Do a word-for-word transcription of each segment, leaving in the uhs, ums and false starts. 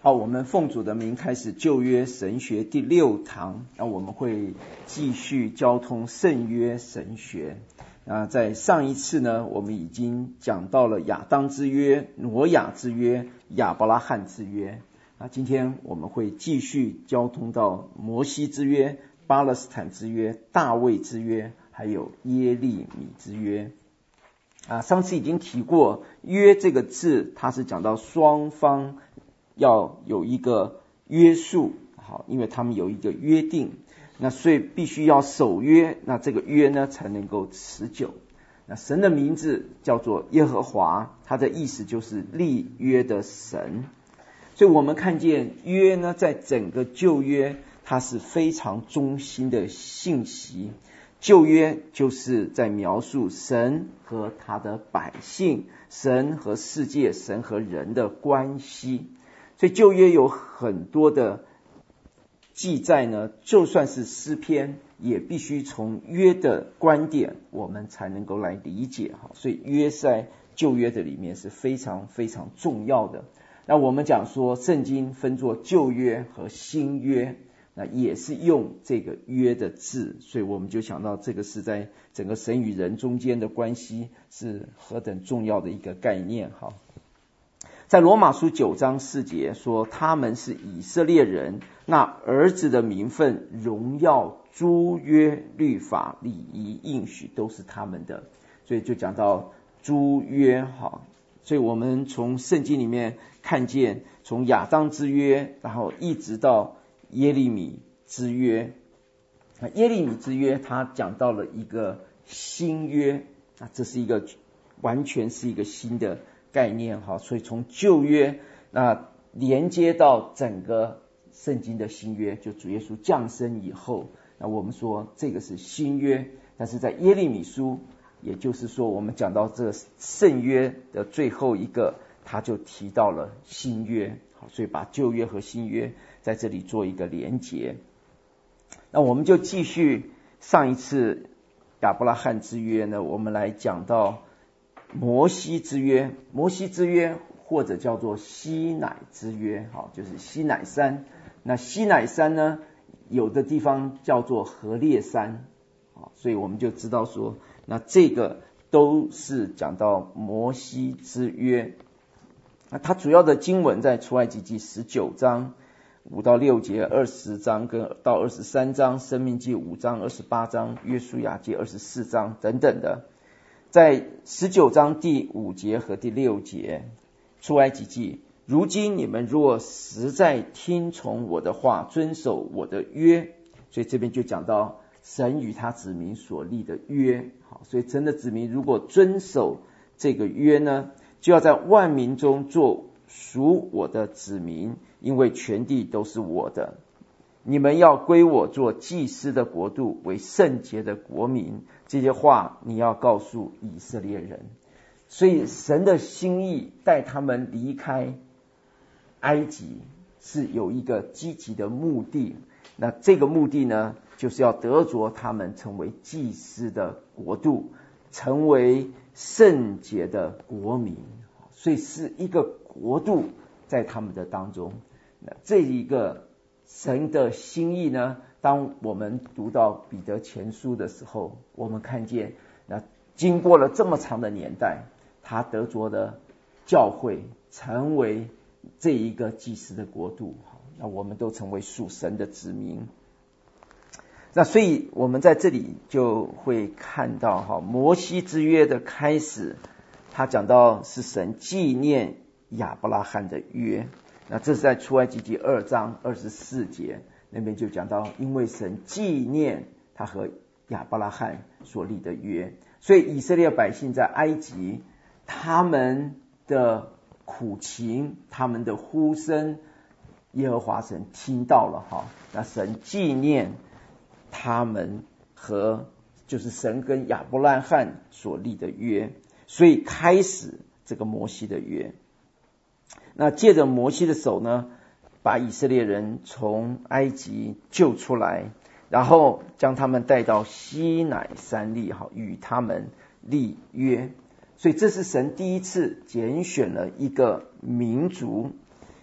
好，我们奉主的名开始旧约神学第六堂，那我们会继续交通圣约神学。那在上一次呢，我们已经讲到了亚当之约、挪亚之约、亚伯拉罕之约。那今天我们会继续交通到摩西之约、巴勒斯坦之约、大卫之约，还有耶利米之约。啊，上次已经提过，约这个字，它是讲到双方要有一个约束，好，因为他们有一个约定，那所以必须要守约，那这个约呢才能够持久。那神的名字叫做耶和华，它的意思就是立约的神。所以我们看见约呢，在整个旧约，它是非常中心的信息。旧约就是在描述神和他的百姓，神和世界，神和人的关系。所以旧约有很多的记载呢，就算是诗篇，也必须从约的观点，我们才能够来理解。所以约在旧约的里面是非常非常重要的。那我们讲说圣经分作旧约和新约，那也是用这个约的字，所以我们就想到这个是在整个神与人中间的关系是何等重要的一个概念。好，在罗马书九章四节说，他们是以色列人，那儿子的名分、荣耀、诸约、律法、礼仪、应许都是他们的，所以就讲到诸约。好，所以我们从圣经里面看见，从亚当之约，然后一直到耶利米之约。耶利米之约他讲到了一个新约，这是一个完全是一个新的概念。所以从旧约那连接到整个圣经的新约，就主耶稣降生以后，那我们说这个是新约。但是在耶利米书，也就是说我们讲到这个圣约的最后一个，他就提到了新约。所以把旧约和新约在这里做一个连结。那我们就继续上一次亚伯拉罕之约呢，我们来讲到摩西之约。摩西之约或者叫做西乃之约，好，就是西乃山。那西乃山呢，有的地方叫做何烈山，好，所以我们就知道说，那这个都是讲到摩西之约。那它主要的经文在出埃及记十九章五到六节，二十章跟到二十三章，申命记五章二十八章，约书亚记二十四章等等的。在十九章第五节和第六节，出埃及记，如今你们若实在听从我的话，遵守我的约，所以这边就讲到神与他子民所立的约。好，所以神的子民如果遵守这个约呢，就要在万民中做属我的子民，因为全地都是我的。你们要归我做祭司的国度，为圣洁的国民。这些话你要告诉以色列人。所以神的心意带他们离开埃及是有一个积极的目的。那这个目的呢，就是要得着他们成为祭司的国度，成为圣洁的国民。所以是一个国度在他们的当中。那这一个神的心意呢，当我们读到彼得前书的时候，我们看见那经过了这么长的年代，他得着的教会成为这一个祭司的国度，那我们都成为属神的子民。那所以我们在这里就会看到哈，摩西之约的开始，他讲到是神纪念亚伯拉罕的约。那这是在出埃及记二章二十四节，那边就讲到，因为神纪念他和亚伯拉罕所立的约，所以以色列百姓在埃及，他们的苦情，他们的呼声，耶和华神听到了哈。那神纪念他们和就是神跟亚伯拉罕所立的约，所以开始这个摩西的约。那借着摩西的手呢，把以色列人从埃及救出来，然后将他们带到西乃山立，好，与他们立约。所以这是神第一次拣选了一个民族，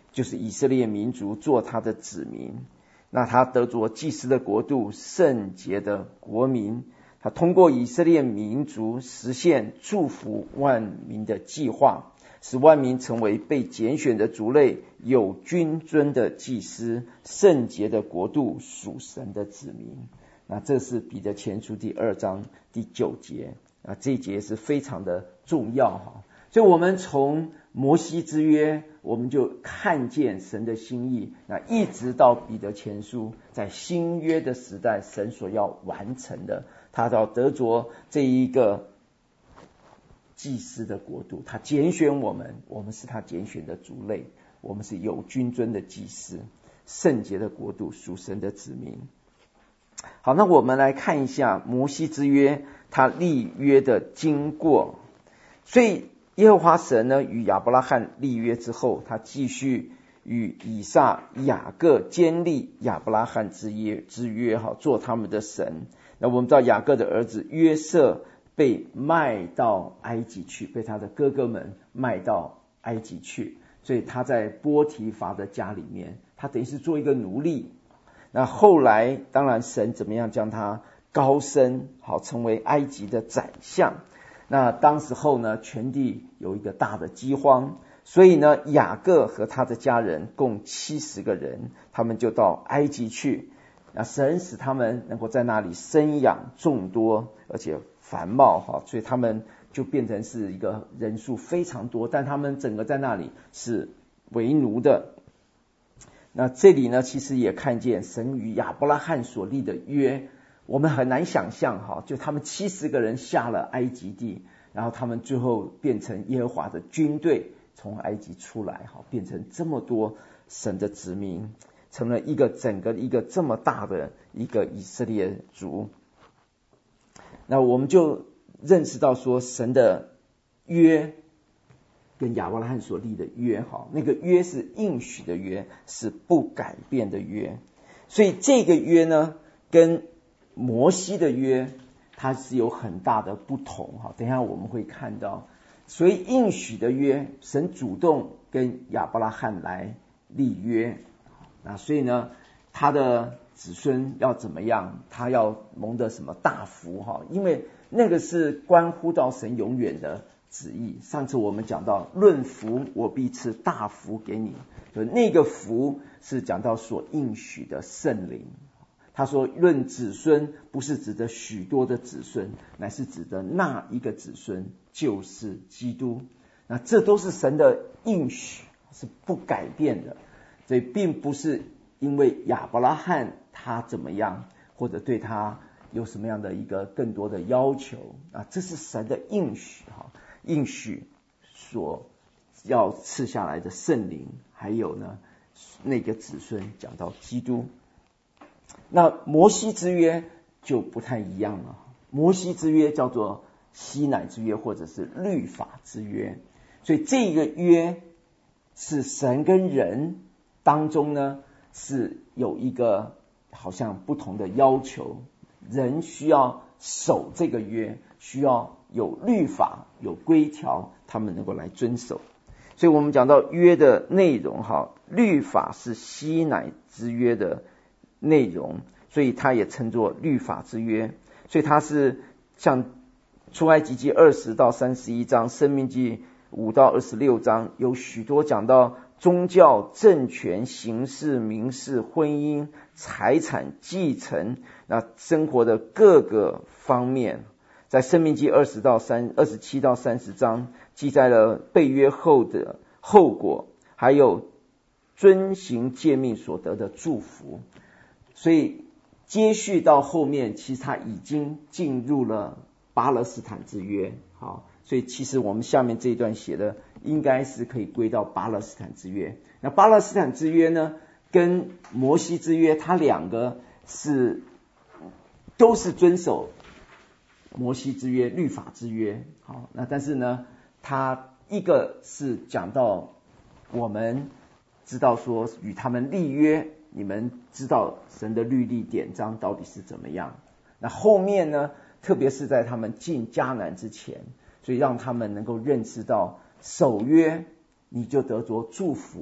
就是以色列民族做他的子民。那他得着祭司的国度，圣洁的国民，他通过以色列民族实现祝福万民的计划，使万民成为被拣选的族类，有君尊的祭司，圣洁的国度，属神的子民。那这是彼得前书第二章第九节，啊，这一节是非常的重要哈。所以我们从摩西之约，我们就看见神的心意，那一直到彼得前书，在新约的时代，神所要完成的，他要得着这一个祭司的国度，他拣选我们，我们是他拣选的族类，我们是有君尊的祭司，圣洁的国度，属神的子民。好，那我们来看一下摩西之约，他立约的经过。所以耶和华神呢，与亚伯拉罕立约之后，他继续与以撒、雅各坚立亚伯拉罕之约，之约哈，做他们的神。那我们知道雅各的儿子约瑟被卖到埃及去，被他的哥哥们卖到埃及去，所以他在波提乏的家里面，他等于是做一个奴隶。那后来当然神怎么样将他高升，好成为埃及的宰相。那当时候呢，全地有一个大的饥荒，所以呢，雅各和他的家人共七十个人，他们就到埃及去。那神使他们能够在那里生养众多，而且繁茂哈，所以他们就变成是一个人数非常多，但他们整个在那里是为奴的。那这里呢，其实也看见神与亚伯拉罕所立的约，我们很难想象哈，就他们七十个人下了埃及地，然后他们最后变成耶和华的军队，从埃及出来哈，变成这么多神的子民，成了一个整个一个这么大的一个以色列族。那我们就认识到说，神的约跟亚伯拉罕所立的约哈，那个约是应许的约，是不改变的约。所以这个约呢，跟摩西的约它是有很大的不同哈。等一下我们会看到，所以应许的约，神主动跟亚伯拉罕来立约。那所以呢，他的子孙要怎么样？他要蒙得什么大福哈？因为那个是关乎到神永远的旨意。上次我们讲到，论福我必赐大福给你，就那个福是讲到所应许的圣灵。他说论子孙不是指的许多的子孙，乃是指的那一个子孙，就是基督。那这都是神的应许，是不改变的。所以并不是因为亚伯拉罕他怎么样，或者对他有什么样的一个更多的要求啊，这是神的应许哈，应许所要赐下来的圣灵，还有呢那个子孙，讲到基督。那摩西之约就不太一样了，摩西之约叫做西乃之约，或者是律法之约。所以这个约是神跟人当中呢，是有一个好像不同的要求，人需要守这个约，需要有律法有规条，他们能够来遵守。所以我们讲到约的内容哈，律法是西乃之约的内容，所以它也称作律法之约。所以它是像出埃及记二十到三十一章，申命记五到二十六章，有许多讲到宗教、政权、刑事、民事、婚姻、财产、继承，那生活的各个方面。在申命记二十到三二十七到三十章，记载了被约后的后果，还有遵行诫命所得的祝福。所以接续到后面，其实他已经进入了巴勒斯坦之约。好，所以其实我们下面这一段写的应该是可以归到巴勒斯坦之约。那巴勒斯坦之约呢，跟摩西之约，它两个是都是遵守摩西之约、律法之约。好，那但是呢，它一个是讲到我们知道说与他们立约，你们知道神的律例典章到底是怎么样。那后面呢，特别是在他们进迦南之前，所以让他们能够认识到守约你就得着祝福，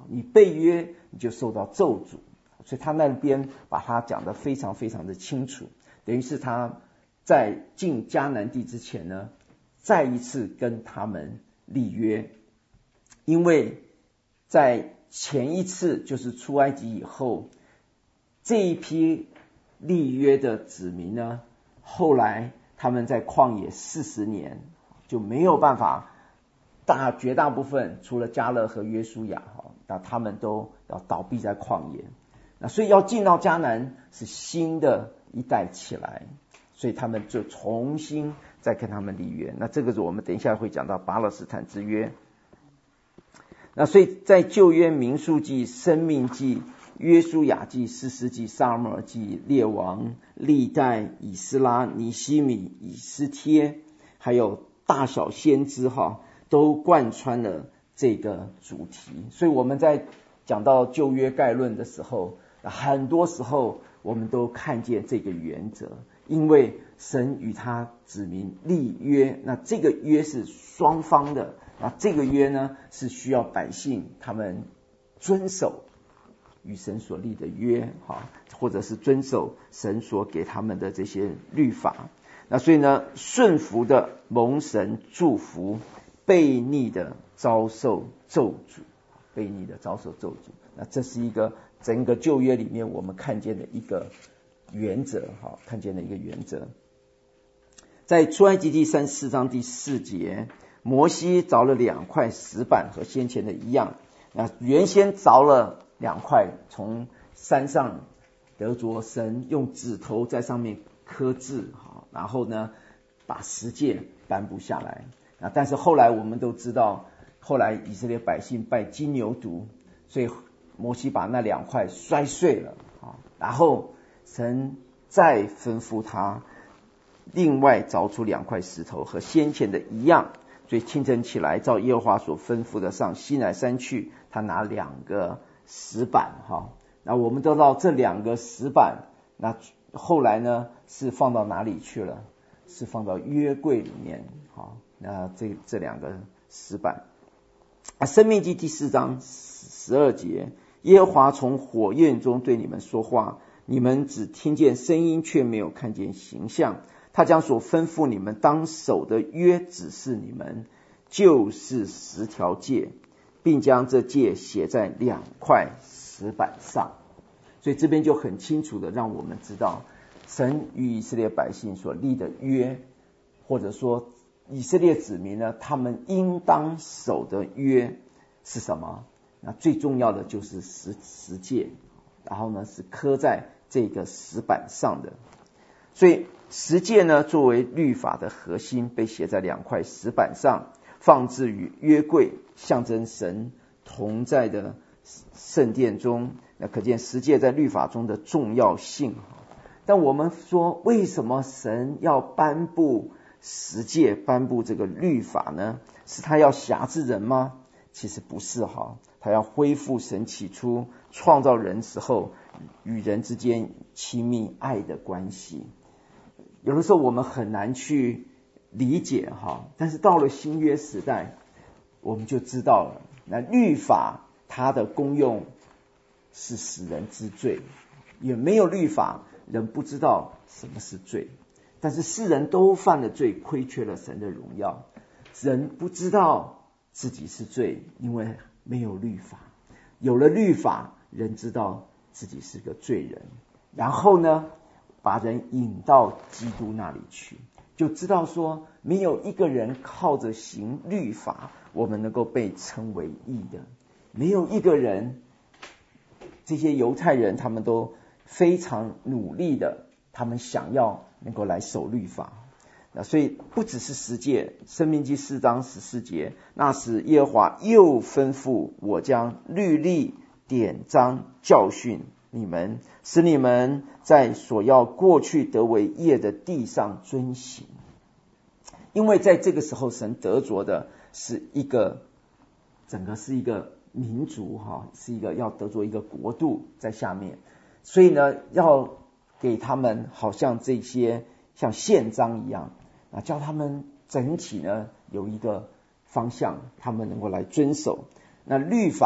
你背约你就受到咒诅，所以他那边把它讲得非常非常的清楚，等于是他在进迦南地之前呢，再一次跟他们立约。因为在前一次就是出埃及以后，这一批立约的子民呢，后来他们在旷野四十年就没有办法，大绝大部分除了迦勒和约书亚，那他们都要倒闭在旷野。那所以要进到迦南是新的一代起来，所以他们就重新再跟他们立约。那这个是我们等一下会讲到巴勒斯坦之约。那所以在旧约民数记、申命记、约书亚记、士师记、撒母耳记、列王、历代、以斯拉、尼希米、以斯帖，还有大小先知哈，都贯穿了这个主题。所以我们在讲到旧约概论的时候，很多时候我们都看见这个原则，因为神与他子民立约，那这个约是双方的，那这个约呢是需要百姓他们遵守与神所立的约，或者是遵守神所给他们的这些律法。那所以呢，顺服的蒙神祝福，悖逆的遭受咒诅，悖逆的遭受咒诅。那这是一个整个旧约里面我们看见的一个原则，看见的一个原则。在出埃及记三十四章第四节，摩西凿了两块石板，和先前的一样。那原先凿了两块，从山上得着神用指头在上面刻字，然后呢把十诫颁布下来。那但是后来我们都知道，后来以色列百姓拜金牛犊，所以摩西把那两块摔碎了，然后神再吩咐他另外凿出两块石头，和先前的一样。所以清晨起来，照耶和华所吩咐的上西乃山去，他拿两个石板哈。那我们都知道这两个石板，那后来呢是放到哪里去了？是放到约柜里面。好，那这这两个石板，啊，申命记第四章十二节，耶和华从火焰中对你们说话，你们只听见声音，却没有看见形象。他将所吩咐你们当守的约指示你们，就是十条诫，并将这诫写在两块石板上。所以这边就很清楚的让我们知道，神与以色列百姓所立的约，或者说以色列子民呢，他们应当守的约是什么？那最重要的就是十十诫，然后呢是刻在这个石板上的。所以十诫呢作为律法的核心，被写在两块石板上，放置于约柜，象征神同在的圣殿中。那可见十诫在律法中的重要性。但我们说，为什么神要颁布十诫，颁布这个律法呢？是他要辖制人吗？其实不是哈，他要恢复神起初创造人时候与人之间亲密爱的关系。有的时候我们很难去理解哈，但是到了新约时代，我们就知道了。那律法它的功用是使人知罪，也没有律法，人不知道什么是罪。但是世人都犯了罪，亏缺了神的荣耀。人不知道自己是罪，因为没有律法。有了律法，人知道自己是个罪人，然后呢把人引到基督那里去，就知道说没有一个人靠着行律法我们能够被称为义的。没有一个人，这些犹太人他们都非常努力的，他们想要能够来守律法。那所以不只是十诫，申命记四章十四节，那时耶和华又吩咐我将律例典章教训你们，使你们在所要过去得为业的地上遵行。因为在这个时候神得着的是一个整个是一个民族哈，是一个要得着一个国度在下面，所以呢要给他们好像这些像宪章一样啊，叫他们整体呢有一个方向，他们能够来遵守。那律法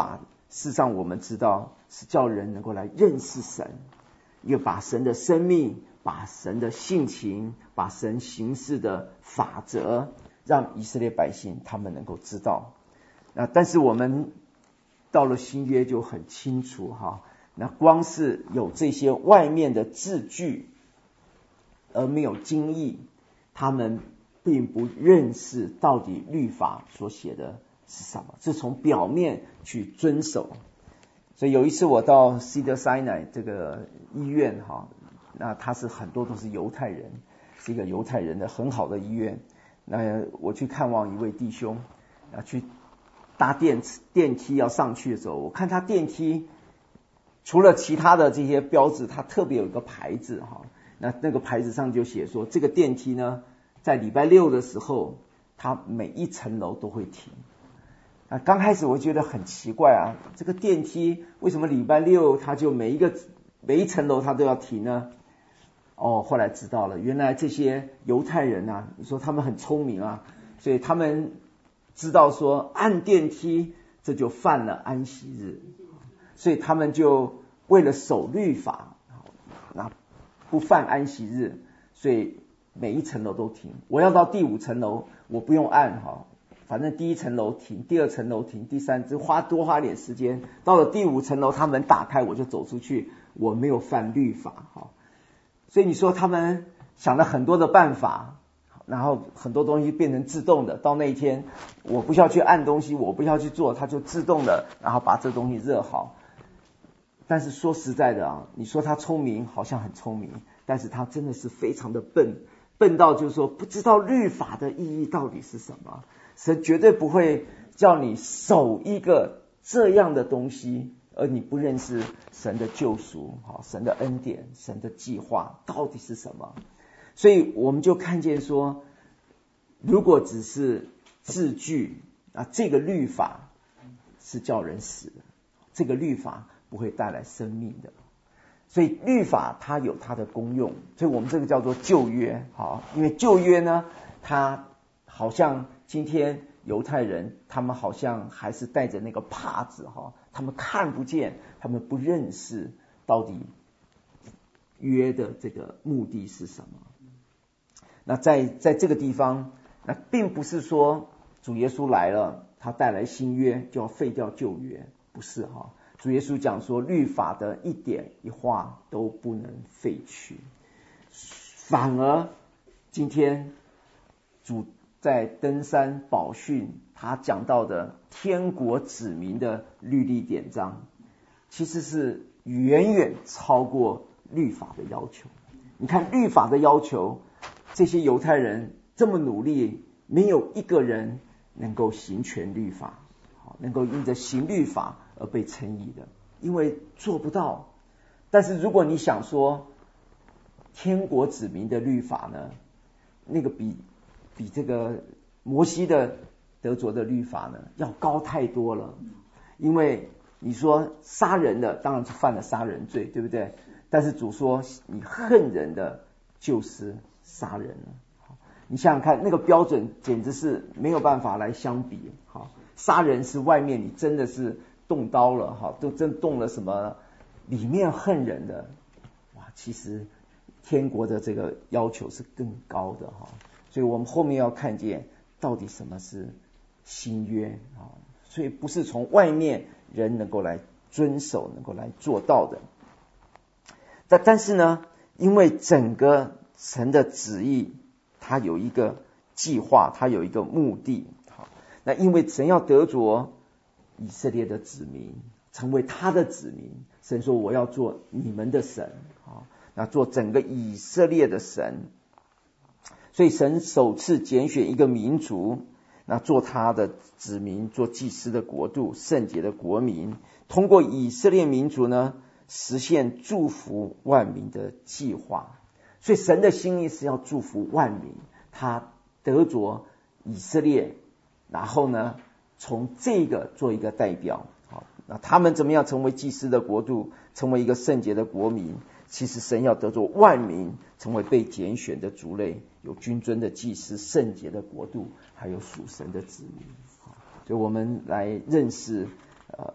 事实上我们知道是叫人能够来认识神，一个把神的生命，把神的性情，把神行事的法则，让以色列百姓他们能够知道。那但是我们到了新约就很清楚哈，那光是有这些外面的字句，而没有经义，他们并不认识到底律法所写的是什么，是从表面去遵守。所以有一次我到 Cedar Sinai 这个医院哈，那它是很多都是犹太人，是一个犹太人的很好的医院。那我去看望一位弟兄，啊，去搭电电梯要上去的时候，我看他电梯除了其他的这些标志，它特别有一个牌子哈，那那个牌子上就写说，这个电梯呢，在礼拜六的时候，它每一层楼都会停。啊，刚开始我觉得很奇怪啊，这个电梯为什么礼拜六它就每一个每一层楼它都要停呢？哦，后来知道了，原来这些犹太人啊，你说他们很聪明啊，所以他们知道说按电梯这就犯了安息日，所以他们就为了守律法，那不犯安息日，所以每一层楼都停。我要到第五层楼，我不用按哈，反正第一层楼停，第二层楼停，第三就花多花点时间，到了第五层楼，他门打开我就走出去，我没有犯律法哈。所以你说他们想了很多的办法，然后很多东西变成自动的，到那一天我不需要去按东西，我不需要去做，它就自动的然后把这东西热好。但是说实在的啊，你说他聪明好像很聪明，但是他真的是非常的笨，笨到就是说不知道律法的意义到底是什么。神绝对不会叫你守一个这样的东西，而你不认识神的救赎，神的恩典，神的计划到底是什么。所以我们就看见说，如果只是字句啊，这个律法是叫人死的，这个律法不会带来生命的。所以律法它有它的功用，所以我们这个叫做旧约。好，因为旧约呢，它好像今天犹太人他们好像还是带着那个帕子哈，他们看不见，他们不认识到底约的这个目的是什么。那在在这个地方，那并不是说主耶稣来了，他带来新约就要废掉旧约，不是哈。主耶稣讲说，律法的一点一画都不能废去，反而今天主在登山宝训他讲到的天国子民的律例典章，其实是远远超过律法的要求。你看律法的要求，这些犹太人这么努力，没有一个人能够行全律法，能够因着行律法而被称义的，因为做不到。但是如果你想说天国子民的律法呢，那个比比这个摩西的得着的律法呢要高太多了。因为你说杀人的当然是犯了杀人罪，对不对？但是主说你恨人的就是杀人了。你想想看，那个标准简直是没有办法来相比。好，杀人是外面你真的是动刀了哈，都真动了什么，里面恨人的，哇，其实天国的这个要求是更高的哈。所以我们后面要看见到底什么是新约啊，所以不是从外面人能够来遵守，能够来做到的。但但是呢，因为整个神的旨意，它有一个计划，它有一个目的。好，那因为神要得着以色列的子民，成为他的子民，神说我要做你们的神，好，那做整个以色列的神。所以神首次拣选一个民族，那做他的子民，做祭司的国度，圣洁的国民，通过以色列民族呢，实现祝福万民的计划。所以神的心意是要祝福万民，他得着以色列，然后呢从这个做一个代表。好，那他们怎么样成为祭司的国度，成为一个圣洁的国民？其实神要得着万民，成为被拣选的族类，有君尊的祭司，圣洁的国度，还有属神的子民。所以我们来认识呃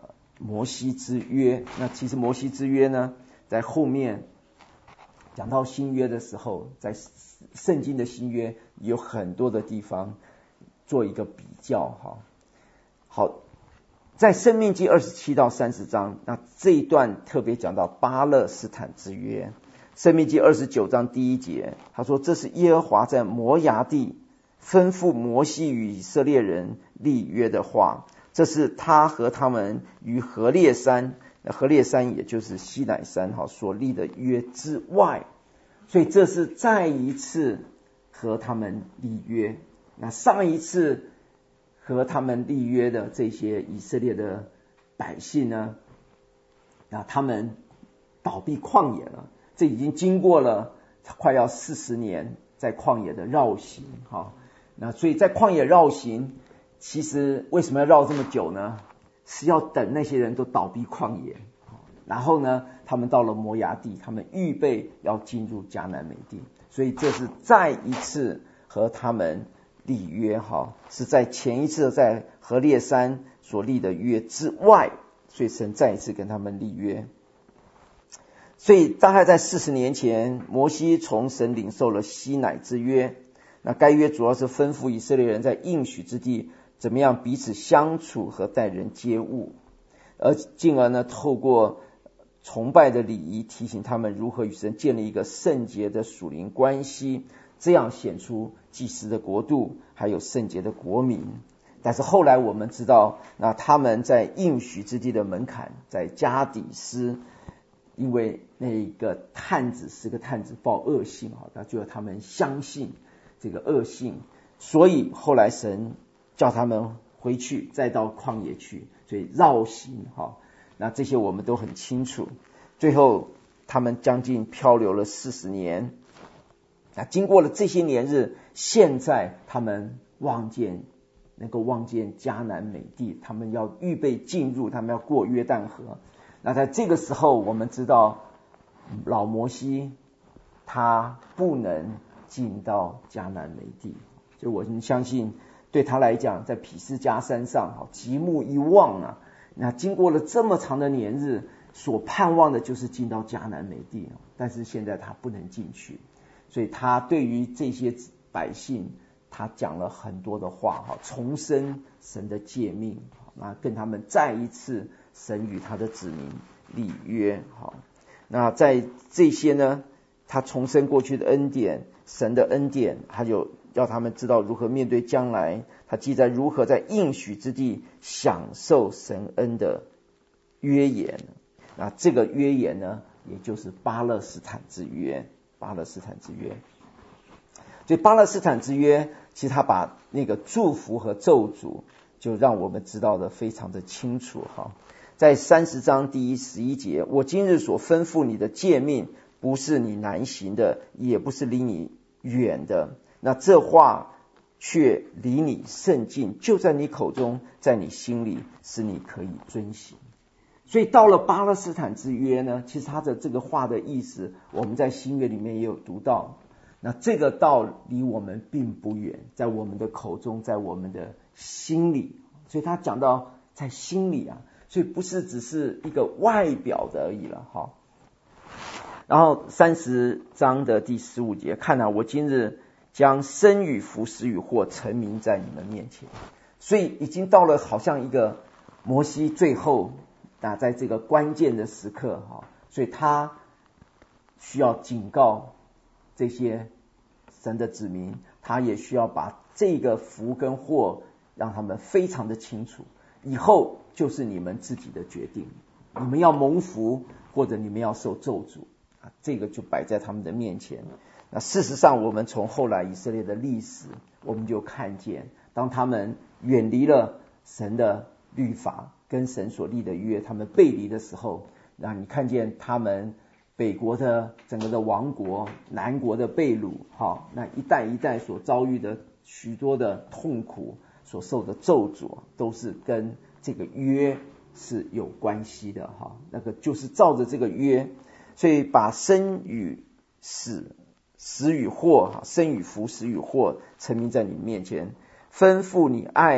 摩西之约。那其实摩西之约呢，在后面讲到新约的时候，在圣经的新约有很多的地方做一个比较哈。好，在申命记二十七到三十章，那这一段特别讲到巴勒斯坦之约。申命记二十九章第一节，他说这是耶和华在摩崖地吩咐摩西与以色列人立约的话，这是他和他们于何烈山，何烈山也就是西乃山所立的约之外，所以这是再一次和他们立约。那上一次和他们立约的这些以色列的百姓呢，那他们倒闭旷野了，这已经经过了快要四十年在旷野的绕行哈。那所以在旷野绕行，其实为什么要绕这么久呢？是要等那些人都倒闭旷野，然后呢他们到了摩崖地，他们预备要进入迦南美地，所以这是再一次和他们立约哈，是在前一次在何烈山所立的约之外，所以神再一次跟他们立约。所以大概在四十年前，摩西从神领受了西乃之约，那该约主要是吩咐以色列人在应许之地怎么样彼此相处和待人接物，而进而呢透过崇拜的礼仪提醒他们如何与神建立一个圣洁的属灵关系，这样显出祭司的国度还有圣洁的国民。但是后来我们知道，那他们在应许之地的门槛，在加底斯，因为那个探子十个探子报恶信，那就他们相信这个恶信，所以后来神叫他们回去，再到旷野去，所以绕行哈。那这些我们都很清楚。最后他们将近漂流了四十年，那经过了这些年日，现在他们望见能够望见迦南美地，他们要预备进入，他们要过约旦河。那在这个时候我们知道老摩西他不能进到迦南美地，所以我们相信对他来讲，在毗斯迦山上极目一望啊，那经过了这么长的年日，所盼望的就是进到迦南美地，但是现在他不能进去，所以他对于这些百姓他讲了很多的话，重申神的诫命，那跟他们再一次神与他的子民立约。那在这些呢，他重申过去的恩典，神的恩典，还有要他们知道如何面对将来，他记载如何在应许之地享受神恩的约言。那这个约言呢，也就是巴勒斯坦之约。巴勒斯坦之约，所以巴勒斯坦之约其实他把那个祝福和咒诅就让我们知道的非常的清楚哈。在三十章第一十一节，我今日所吩咐你的诫命，不是你难行的，也不是离你远的，那这话却离你甚近，就在你口中，在你心里，使你可以遵行。所以到了巴勒斯坦之约呢，其实他的这个话的意思，我们在新约里面也有读到。那这个道离我们并不远，在我们的口中，在我们的心里。所以他讲到在心里啊，所以不是只是一个外表的而已了哈。然后三十章的第十五节，看啊，我今日将生与福、死与祸陈明在你们面前。所以已经到了好像一个摩西最后那在这个关键的时刻哈，所以他需要警告这些神的子民，他也需要把这个福跟祸让他们非常的清楚，以后就是你们自己的决定，你们要蒙福或者你们要受咒诅，这个就摆在他们的面前。那事实上我们从后来以色列的历史，我们就看见当他们远离了神的律法跟神所立的约，他们背离的时候，那你看见他们北国的整个的王国，南国的被掳，好，那一代一代所遭遇的许多的痛苦，所受的咒诅，都是跟这个约是有关系的哈。那个就是照着这个约，所以把生与死、死与祸、生与福、死与祸陈明在你面前，吩咐你爱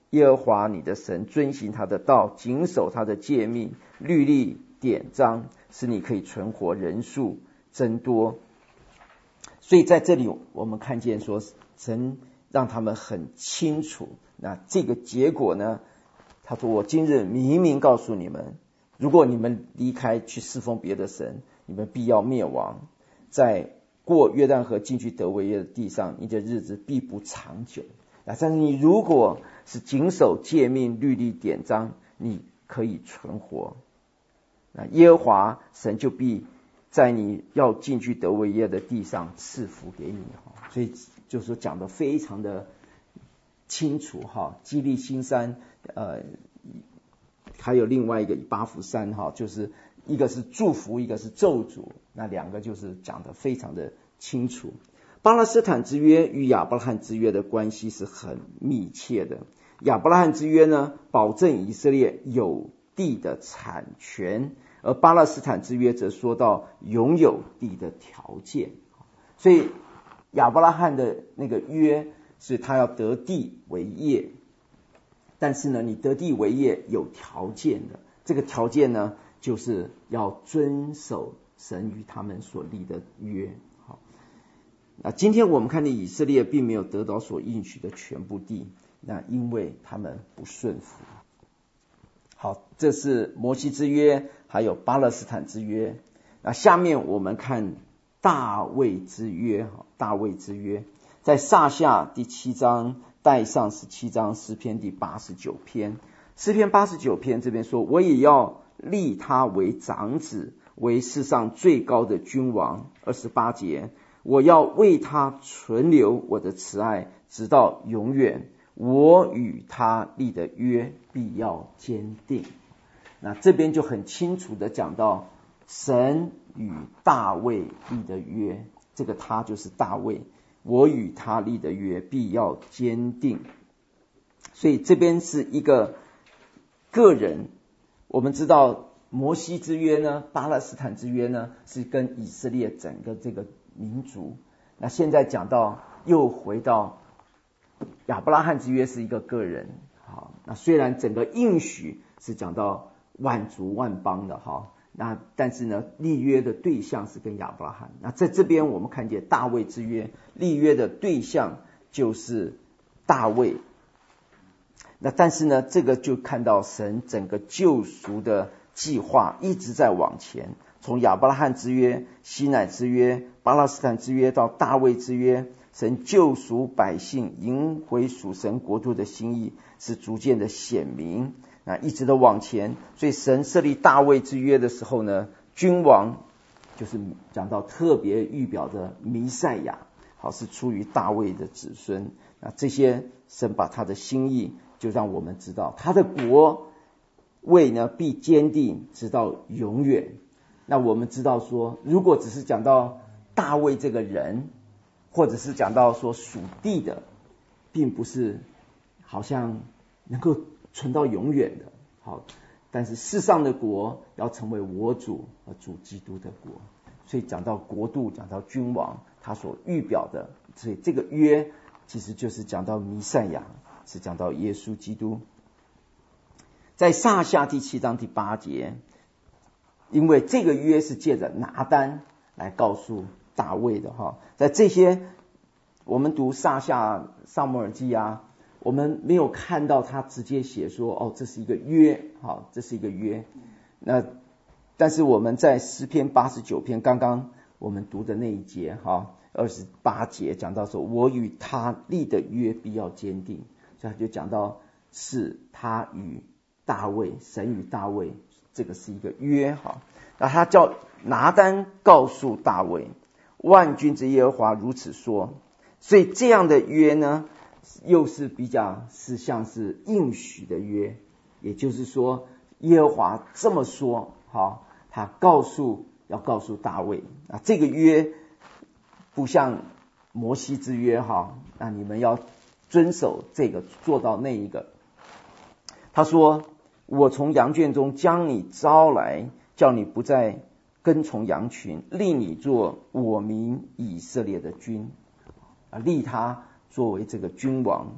耶和华你的神，遵行他的道，谨守他的诫命、律例、典章，使你可以存活，人数增多。所以在这里我们看见说，神让他们很清楚，那这个结果呢，他说我今日明明告诉你们，如果你们离开去侍奉别的神，你们必要灭亡，在过约旦河进去得为业的地上，你的日子必不长久。但是你如果是谨守诫命、律例、典章，你可以存活。那耶和华神就必在你要进去得为业的地上赐福给你。所以就是说讲得非常的清楚哈。基利新山呃，还有另外一个以巴弗山哈，就是一个是祝福，一个是咒诅，那两个就是讲得非常的清楚。巴勒斯坦之约与亚伯拉罕之约的关系是很密切的。亚伯拉罕之约呢，保证以色列有地的产权，而巴勒斯坦之约则说到拥有地的条件。所以亚伯拉罕的那个约是他要得地为业，但是呢，你得地为业有条件的，这个条件呢，就是要遵守神与他们所立的约。好，那今天我们看见以色列并没有得到所应许的全部地，那因为他们不顺服。好，这是摩西之约，还有巴勒斯坦之约。那下面我们看大卫之约，大卫之约在撒下第七章带上十七章，诗篇第八十九篇。诗篇八十九篇这边说，我也要立他为长子，为世上最高的君王。二十八节，我要为他存留我的慈爱，直到永远。我与他立的约必要坚定。那这边就很清楚的讲到神与大卫立的约，这个他就是大卫，我与他立的约必要坚定。所以这边是一个个人，我们知道摩西之约呢，巴勒斯坦之约呢，是跟以色列整个这个民族。那现在讲到又回到亚伯拉罕之约是一个个人。好，那虽然整个应许是讲到万族万邦的哈，那但是呢，立约的对象是跟亚伯拉罕。那在这边我们看见大卫之约，立约的对象就是大卫。那但是呢，这个就看到神整个救赎的计划一直在往前，从亚伯拉罕之约、西乃之约、巴勒斯坦之约到大卫之约，神救赎百姓、迎回属神国度的心意是逐渐的显明，那一直的往前。所以神设立大卫之约的时候呢，君王就是讲到特别预表的弥赛亚，好，是出于大卫的子孙。那这些神把他的心意就让我们知道，他的国位呢必坚定直到永远。那我们知道说，如果只是讲到大卫这个人，或者是讲到说属地的，并不是好像能够存到永远的。好，但是世上的国要成为我主和主基督的国，所以讲到国度，讲到君王，他所预表的，所以这个约其实就是讲到弥赛亚，是讲到耶稣基督。在撒下第七章第八节，因为这个约是借着拿单来告诉大卫的哈，在这些我们读撒下、撒母耳记啊，我们没有看到他直接写说哦，这是一个约，好，这是一个约。那但是我们在诗篇八十九篇刚刚我们读的那一节哈，二十八节讲到说，我与他立的约必要坚定，所以他就讲到是他与大卫，神与大卫，这个是一个约哈。那他叫拿单告诉大卫，万军之耶和华如此说。所以这样的约呢，又是比较是像是应许的约，也就是说耶和华这么说，好，他告诉要告诉大卫，啊，这个约不像摩西之约哈，那你们要遵守这个，做到那一个。他说，我从羊圈中将你招来，叫你不再跟从羊群，立你做我民以色列的君，啊，立他作为这个君王。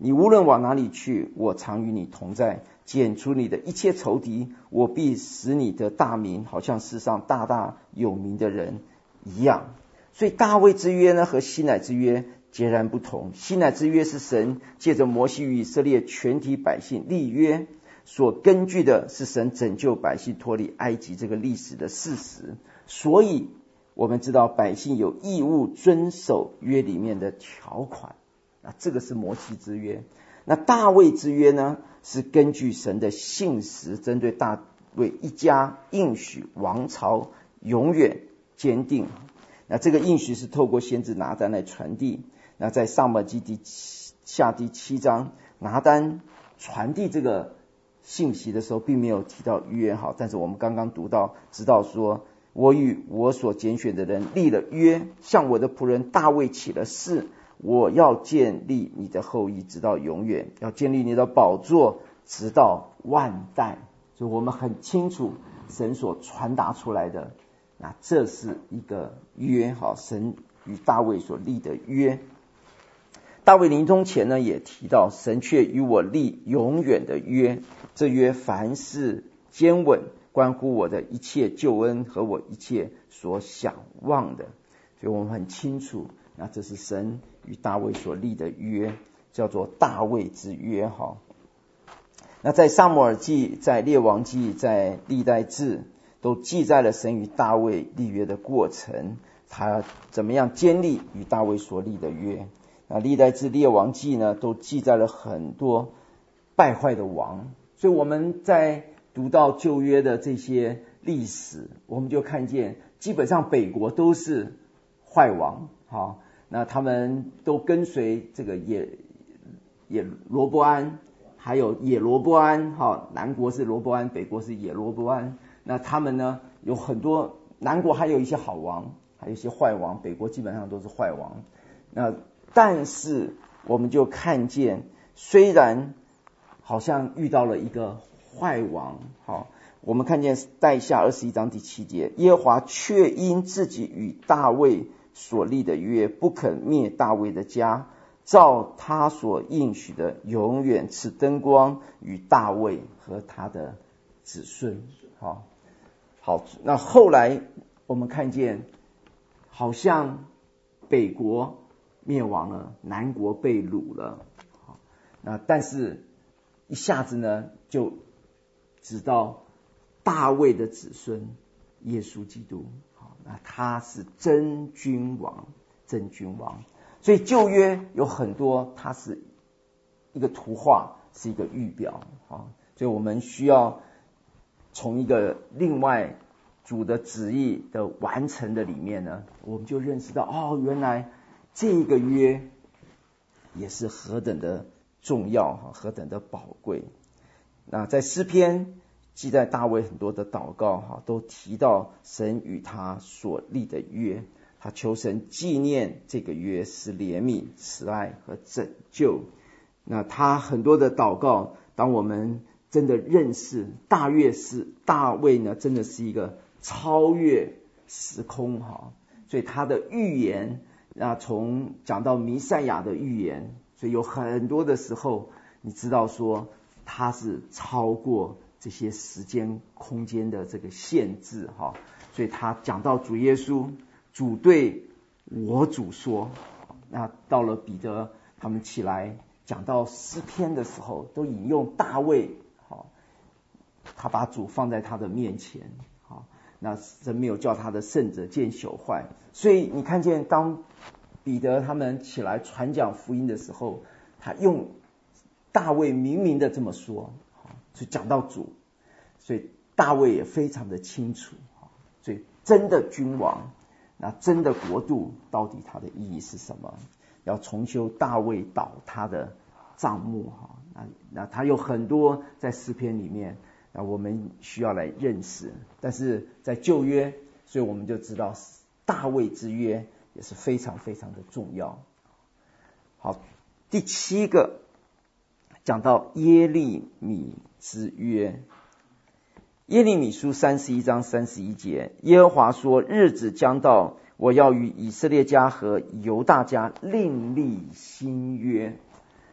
你无论往哪里去，我常与你同在，剪除你的一切仇敌，我必使你得大名，好像世上大大有名的人一样。所以大卫之约呢，和西乃之约截然不同。西乃之约是神借着摩西与以色列全体百姓立约，所根据的是神拯救百姓脱离埃及这个历史的事实，所以我们知道百姓有义务遵守约里面的条款。那这个是摩西之约。那大卫之约呢，是根据神的信实，针对大卫一家应许王朝永远坚定。那这个应许是透过先知拿单来传递。那在撒母耳记第下第七章，拿单传递这个信息的时候，并没有提到约好，但是我们刚刚读到，知道说，我与我所拣选的人立了约，向我的仆人大卫起了誓，我要建立你的后裔直到永远，要建立你的宝座直到万代。所以我们很清楚神所传达出来的，那这是一个约，好，神与大卫所立的约。大卫临终前呢，也提到神却与我立永远的约，这约凡事坚稳，关乎我的一切救恩和我一切所想望的。所以我们很清楚，那这是神与大卫所立的约，叫做大卫之约。哈，那在撒母耳记、在列王记、在历代志都记载了神与大卫立约的过程，他怎么样坚立与大卫所立的约。那历代志、列王记呢，都记载了很多败坏的王。所以我们在读到旧约的这些历史，我们就看见基本上北国都是坏王。好，那他们都跟随这个耶耶罗波安，还有耶罗波安。好，南国是罗波安，北国是耶罗波安。那他们呢，有很多，南国还有一些好王，还有一些坏王，北国基本上都是坏王。那但是我们就看见，虽然好像遇到了一个坏王，好，我们看见带下二十一章第七节，耶和华却因自己与大卫所立的约，不肯灭大卫的家，照他所应许的，永远赐灯光与大卫和他的子孙。好，好，那后来我们看见，好像北国灭亡了，南国被掳了。好，那但是一下子呢，就知道大卫的子孙耶稣基督。好，那他是真君王，真君王。所以旧约有很多，它是一个图画，是一个预表。好，所以我们需要从一个另外主的旨意的完成的里面呢，我们就认识到，哦，原来这个约也是何等的重要，何等的宝贵。那在诗篇记载大卫很多的祷告，都提到神与他所立的约，他求神纪念这个约是怜悯、慈爱和拯救。那他很多的祷告，当我们真的认识大约是大卫呢，真的是一个超越时空哈，所以他的预言，那从讲到弥赛亚的预言，所以有很多的时候，你知道说他是超过这些时间空间的这个限制哈，所以他讲到主耶稣，主对我主说。那到了彼得他们起来讲到诗篇的时候，都引用大卫，好，他把主放在他的面前，好，那神没有叫他的圣者见朽坏。所以你看见当彼得他们起来传讲福音的时候，他用大卫明明的这么说，就讲到主，所以大卫也非常的清楚。所以真的君王，那真的国度到底它的意义是什么？要重修大卫倒塌的帐幕，那那他有很多在诗篇里面，那我们需要来认识。但是在旧约，所以我们就知道大卫之约也是非常非常的重要。好，第七个讲到耶利米之约。耶利米书三十一章三十一节，耶和华说，日子将到，我要与以色列家和犹大家另立新约。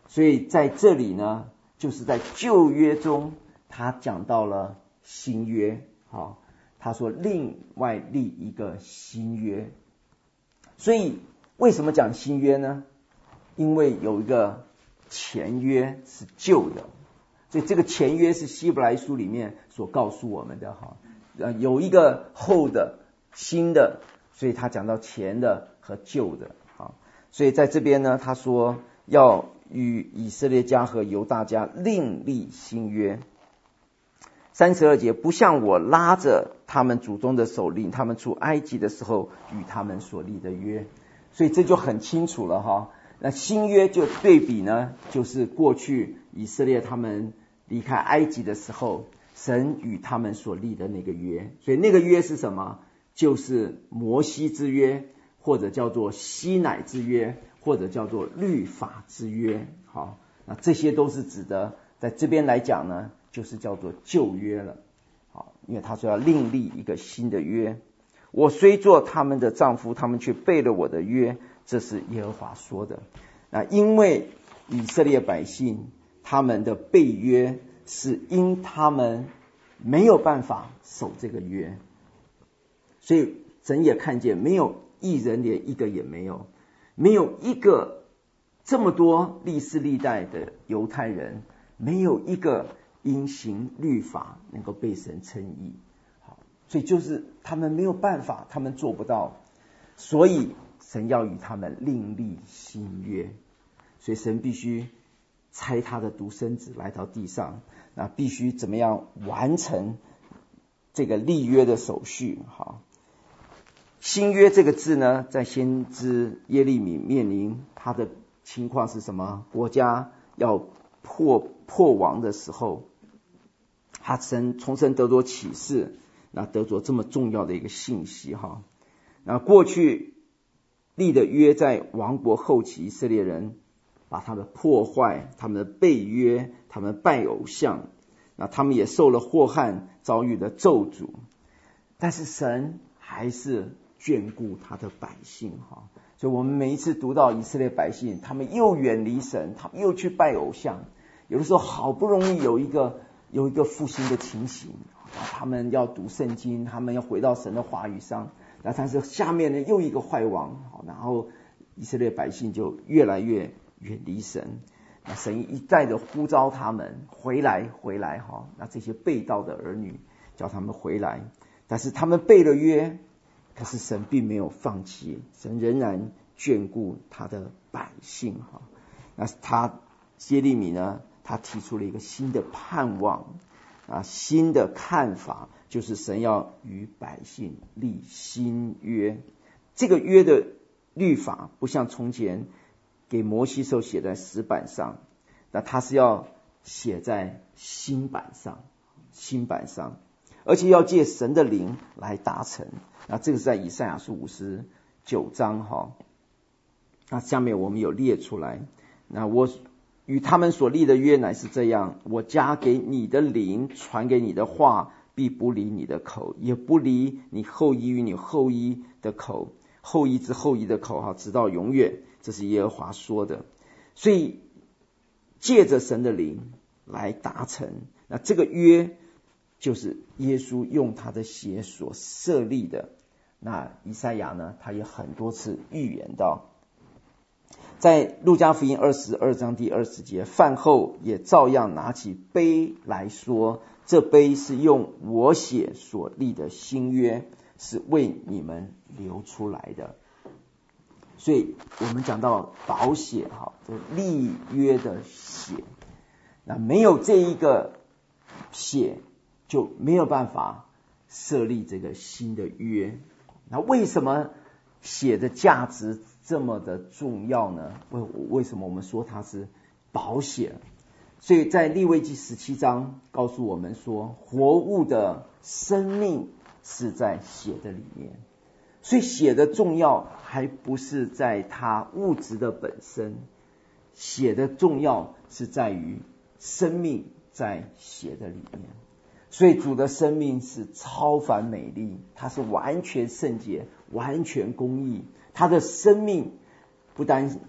所以在这里呢，就是在旧约中他讲到了新约，好，他说另外立一个新约。所以为什么讲新约呢？因为有一个前约是旧的，所以这个前约是希伯来书里面所告诉我们的哈，呃，有一个后的新的，所以他讲到前的和旧的啊。所以在这边呢，他说要与以色列家和犹大家另立新约。三十二节，不像我拉着他们祖宗的手，领他们出埃及的时候与他们所立的约。所以这就很清楚了哈。那新约就对比呢，就是过去以色列他们离开埃及的时候，神与他们所立的那个约。所以那个约是什么？就是摩西之约，或者叫做西乃之约，或者叫做律法之约。好，那这些都是指的，在这边来讲呢，就是叫做旧约了。好，因为他说要另立一个新的约。我虽做他们的丈夫，他们却背了我的约，这是耶和华说的。那因为以色列百姓他们的背约，是因他们没有办法守这个约，所以神也看见没有一人，连一个也没有，没有一个，这么多历世历代的犹太人，没有一个因行律法能够被神称义。好，所以就是他们没有办法，他们做不到，所以神要与他们另立新约。所以神必须差他的独生子来到地上，那必须怎么样完成这个立约的手续。好，新约这个字呢，在先知耶利米面临他的情况是什么？国家要破破亡的时候，他神从神得着启示，那得着这么重要的一个信息哈。那过去立的约，在亡国后期，以色列人把他们破坏，他们的背约，他们拜偶像，那他们也受了祸害，遭遇了咒诅。但是神还是眷顾他的百姓哈。所以我们每一次读到以色列百姓，他们又远离神，他们又去拜偶像，有的时候好不容易有一个有一个复兴的情形，他们要读圣经，他们要回到神的话语上，那但是下面呢又一个坏王，然后以色列百姓就越来越远离神。那神一再的呼召他们回来回来哈，那这些背道的儿女叫他们回来，但是他们背了约，可是神并没有放弃，神仍然眷顾他的百姓哈。那他耶利米呢，他提出了一个新的盼望啊，新的看法，就是神要与百姓立新约。这个约的律法不像从前给摩西时候写在石板上，那他是要写在新板上，新板上，而且要借神的灵来达成。那这个是在以赛亚书五十九章哈。那下面我们有列出来，那我与他们所立的约乃是这样：我加给你的灵，传给你的话，必不离你的口，也不离你后裔与你后裔的口，后裔之后裔的口哈，直到永远。这是耶和华说的。所以借着神的灵来达成，那这个约就是耶稣用他的血所设立的。那以赛亚呢，他也很多次预言到，在路加福音二十二章第二十节，饭后也照样拿起杯来说，这杯是用我血所立的新约，是为你们流出来的。所以我们讲到宝血哈，立约的血，那没有这一个血，就没有办法设立这个新的约。那为什么血的价值这么的重要呢？为为什么我们说它是宝血？所以在利未记十七章告诉我们说，活物的生命是在血的里面。所以血的重要还不是在它物质的本身，血的重要是在于生命在血的里面。所以主的生命是超凡美丽，他是完全圣洁，完全公义。他的生命不单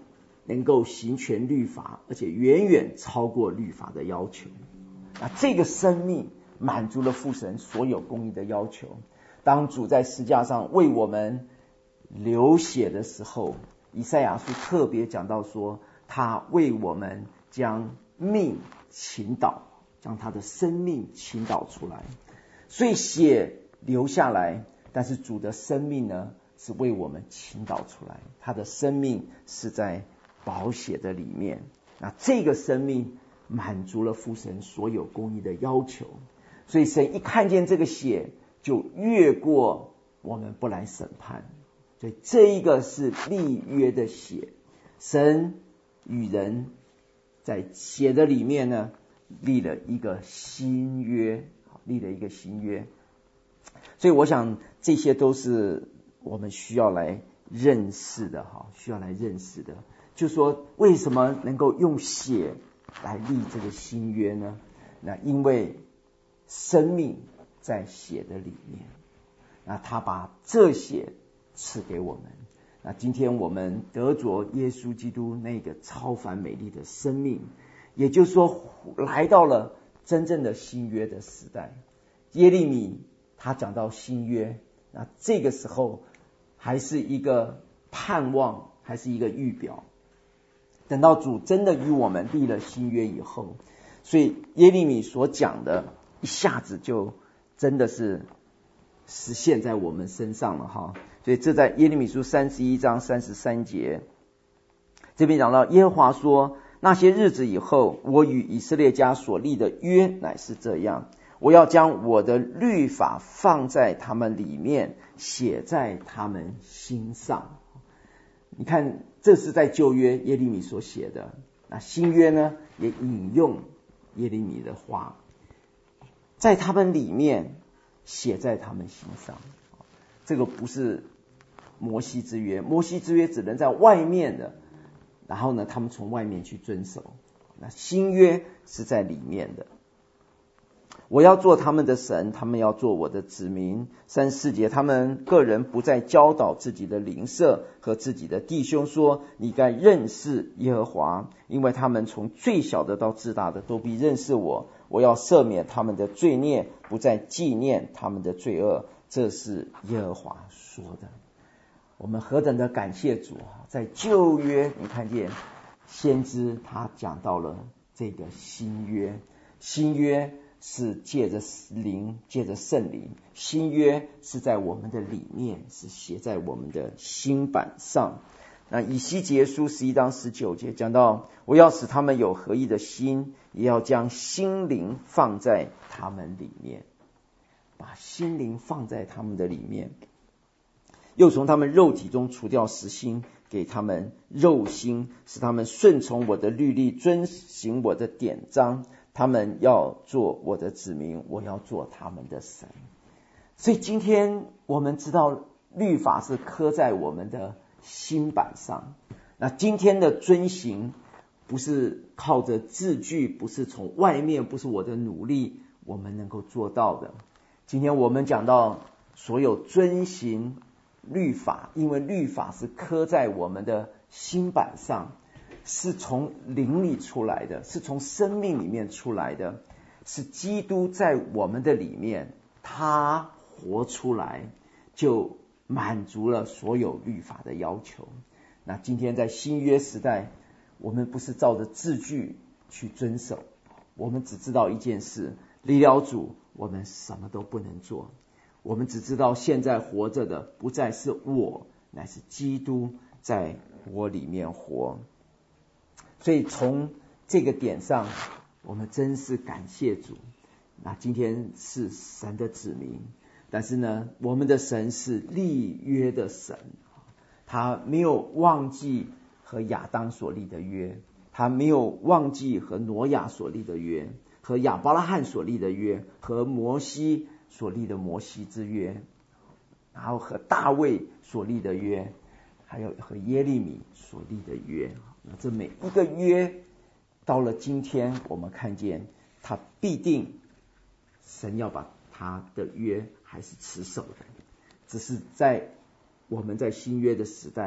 能够行全律法，而且远远超过律法的要求。那这个生命满足了父神所有公义的要求。当主在十字架上为我们流血的时候，以赛亚书特别讲到说，他为我们将命倾倒，将他的生命倾倒出来。所以血流下来，但是主的生命呢，是为我们倾倒出来，他的生命是在宝血的里面。那这个生命满足了父神所有公义的要求，所以神一看见这个血，就越过我们不来审判。所以这一个是立约的血，神与人在血的里面呢，立了一个新约，立了一个新约。所以我想这些都是我们需要来认识的，需要来认识的。就是说为什么能够用血来立这个新约呢？那因为生命在血的里面，那他把这血赐给我们。那今天我们得着耶稣基督那个超凡美丽的生命，也就是说来到了真正的新约的时代。耶利米他讲到新约，那这个时候还是一个盼望，还是一个预表。等到主真的与我们立了新约以后，所以耶利米所讲的一下子就真的是实现在我们身上了哈。所以这在耶利米书三十一章三十三节，这边讲到耶和华说，那些日子以后，我与以色列家所立的约乃是这样，我要将我的律法放在他们里面，写在他们心上。你看，这是在旧约耶利米所写的，那新约呢也引用耶利米的话，在他们里面，写在他们心上。这个不是摩西之约，摩西之约只能在外面的，然后呢他们从外面去遵守，那新约是在里面的。我要做他们的神，他们要做我的子民。三十四节，他们个人不再教导自己的邻舍和自己的弟兄说，你该认识耶和华，因为他们从最小的到至大的都必认识我。我要赦免他们的罪孽，不再纪念他们的罪恶。这是耶和华说的。我们何等的感谢主，在旧约你看见先知他讲到了这个新约，新约是借着灵，借着圣灵，新约是在我们的里面，是写在我们的心版上。那以西结书十一章十九节讲到，我要使他们有合一的心，也要将心灵放在他们里面，把心灵放在他们的里面，又从他们肉体中除掉实心，给他们肉心，使他们顺从我的律例，遵行我的典章。他们要做我的子民，我要做他们的神。所以今天我们知道律法是刻在我们的心版上，那今天的遵行不是靠着字句，不是从外面，不是我的努力我们能够做到的。今天我们讲到所有遵行律法，因为律法是刻在我们的心版上，是从灵里出来的，是从生命里面出来的，是基督在我们的里面，他活出来就满足了所有律法的要求。那今天在新约时代，我们不是照着字句去遵守，我们只知道一件事，离了主我们什么都不能做。我们只知道现在活着的不再是我，乃是基督在我里面活。所以从这个点上，我们真是感谢主。那今天是神的子民，但是呢，我们的神是立约的神，他没有忘记和亚当所立的约，他没有忘记和挪亚所立的约，和亚伯拉罕所立的约，和摩西所立的摩西之约，然后和大卫所立的约，还有和耶利米所立的约。那这每一个约到了今天，我们看见他必定神要把他的约还是持守的，只是在我们在新约的时代，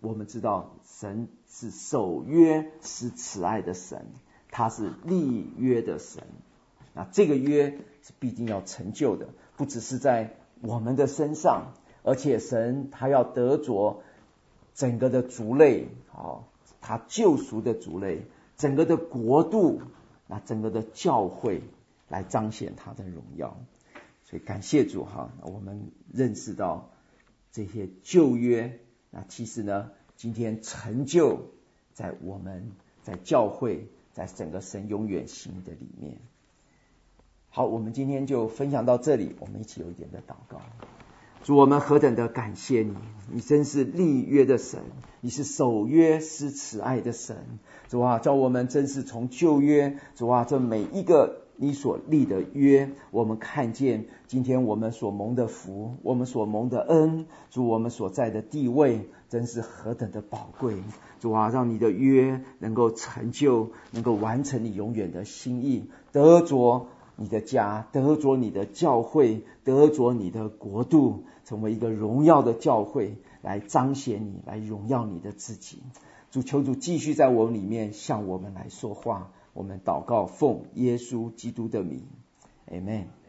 我们知道神是守约施慈爱的神，他是立约的神。那这个约是必定要成就的，不只是在我们的身上，而且神他要得着整个的族类，哦，他救赎的族类，整个的国度，那整个的教会来彰显他的荣耀。所以感谢主哈，我们认识到这些旧约，那其实呢，今天成就在我们在教会，在整个神永远心的里面。好，我们今天就分享到这里，我们一起有一点的祷告。主，我们何等的感谢你，你真是立约的神，你是守约施慈爱的神。主啊，叫我们真是从旧约，主啊，这每一个你所立的约，我们看见今天我们所蒙的福，我们所蒙的恩，主，我们所在的地位真是何等的宝贵。主啊，让你的约能够成就，能够完成你永远的心意，得着你的家，得着你的教会，得着你的国度，成为一个荣耀的教会，来彰显你，来荣耀你的自己。主，求主继续在我们里面向我们来说话，我们祷告奉耶稣基督的名 Amen。